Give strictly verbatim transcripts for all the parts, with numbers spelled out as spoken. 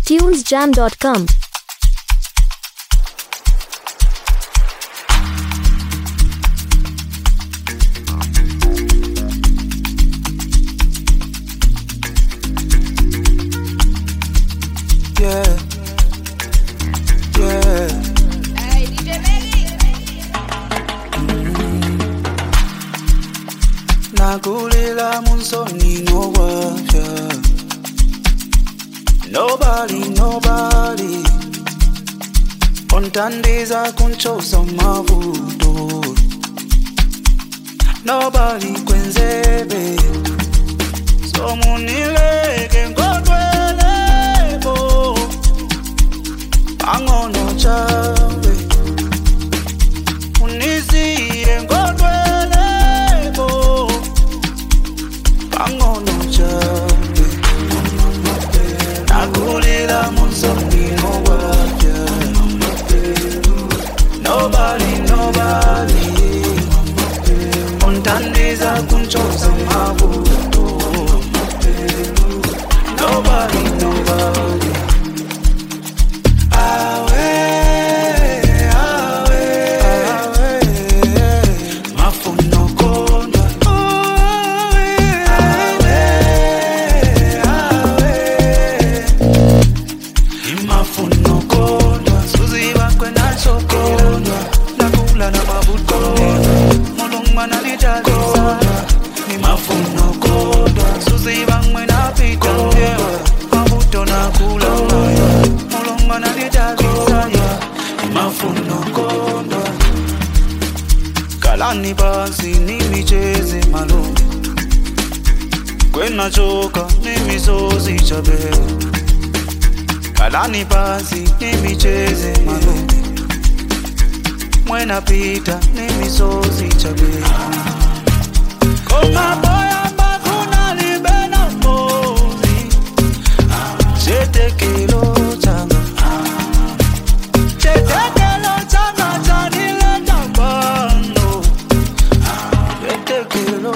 tunes jam dot com. Yeah, yeah. Hey, D J Melly. Nakulela munsoni no washa. Nobody, nobody. Ontandiza kunchosa mavuto. Nobody kwenzebe. Somunileke ngodwelebo. Angono chawe. Unisiye ngodwelebo. Angono chawe. Nakulila munsoni no waja. Nobody, nobody. Ontandiza kunchosa mavuto. Nobody, nobody. Awe, awe, awe. Mafuno konda. Awe, awe. Imafuno konda. Suzi bakwe na shokonda. Nakula na mabuto. Mulungmana lijalisa. Imafuno konda. Suzi bakwe na pita. Mabuto nakula nayo. Mulungmana lijalisa. Imafuno konda. Kalani basi ni micheze malume. Kwena choka ni misozi chabe. Kalani basi ni micheze malume. Mwena pita ni misozi chabe. Koma boya mbakuna libena mozi. Chete kilo changa. Chete kilo changa chanile tambano. Chete kilo.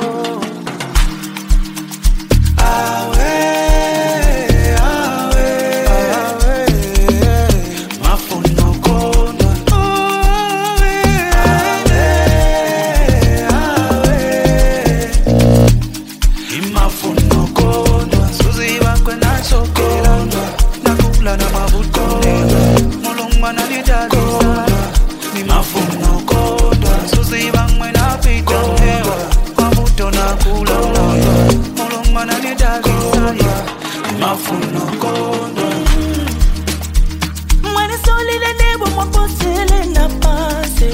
Awe, awe, awe. Mafuno konda. Awe, awe, awe. Imafuno konda. Suzi bakwe na shokonda. Nakula na mabuto. Mulungmana lijalisa. Imafuno konda. Suzi bakwe na pita. Mabuto nakula nayo. Mulungmana lijalisa. Imafuno konda. Mwene soli le nebo mwaposele na pase.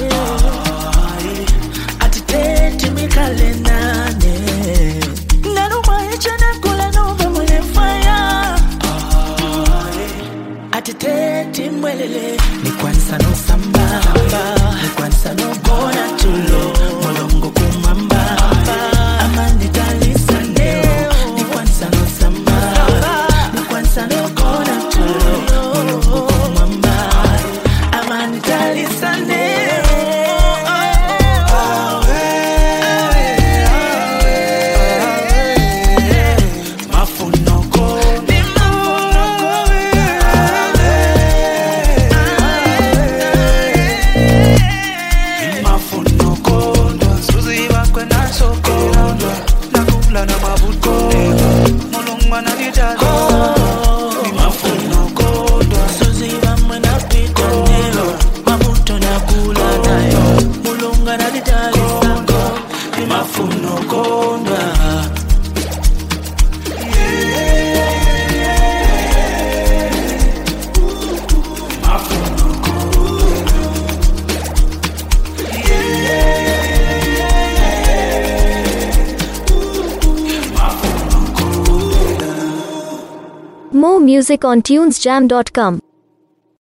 Atitete mikale nane. Nanuma echana kula nove mwele fire. Atitete mwelele. Ni kwanza no samba. Ni kwanza no gona tulo. Molongo kumamba. Amani dalisa neo. Ni kwanza no samba. Ni kwanza no gona tulo. Molongo kumamba. Amani dalisa neo. Awe, awe, mafuno konda. Ni mafuno Imafuno konda. Suzi bakwe na shokonda. Nakula na mabuto. Mulungmana lijalisa. Imafuno konda. Suzi bamwe na pita nelo. Mabuto na kula nayo. Mulunga na litalisa. Imafuno konda. Imafuno More music on tunes jam dot com.